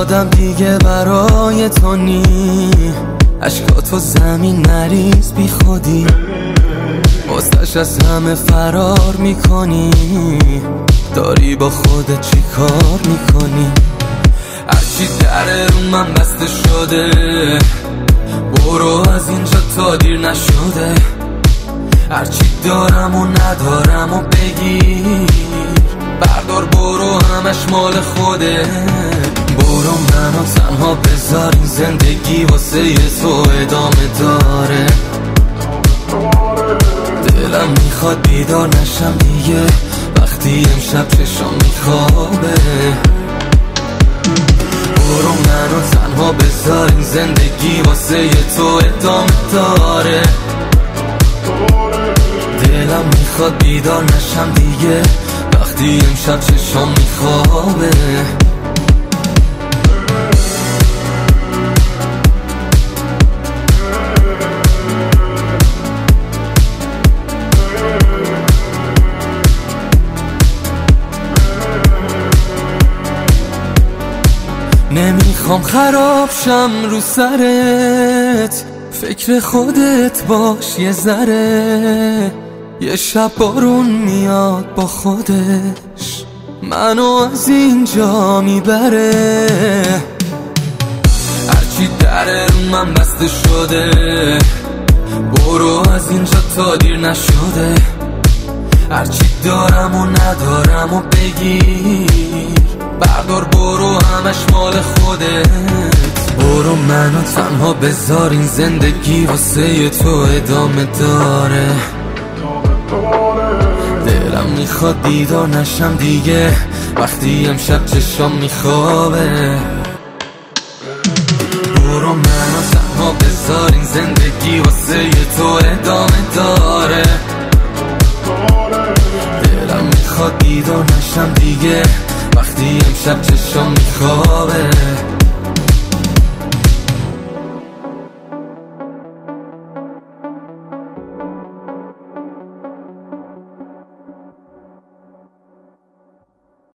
دادم دیگه برای تو نی، عشقاتو زمین نریز بی خودی، واسش از همه فرار میکنی، داری با خودت چی کار میکنی؟ هرچی در رو من بسته شده، برو از اینجا تا دیر نشده، هرچی دارم و ندارم و بگیر، بردار برو همش مال خوده، برو منو تنها بذار، این زندگی واسه یه تو ادامه داره، دلم میخواد بیدار نشم دیگه وقتی امشب چشام میخوابه، برو منو تنها بذار، این زندگی واسه یه تو ادامه داره، دلم میخواد بیدار نشم دیگه وقتی امشب چشام میخوابه. نمیخوام خراب شم رو سرت، فکر خودت باش یه ذره، یه شب بارون میاد با خودش منو از اینجا میبره، هرچی در رو من بسته شده، برو از اینجا تا دیر نشده، هرچی دارم و ندارم و بگیر، بردار برو همش مال خودت، برو منو تنها بذار، این زندگی واسه تو ادامه داره، دلم میخواد بیدار نشم دیگه وقتی امشب چشام میخوابه، برو منو تنها بذار، این زندگی واسه تو ادامه داره، دلم میخواد بیدار نشم دیگه وقتی امشب چشام میخوابه.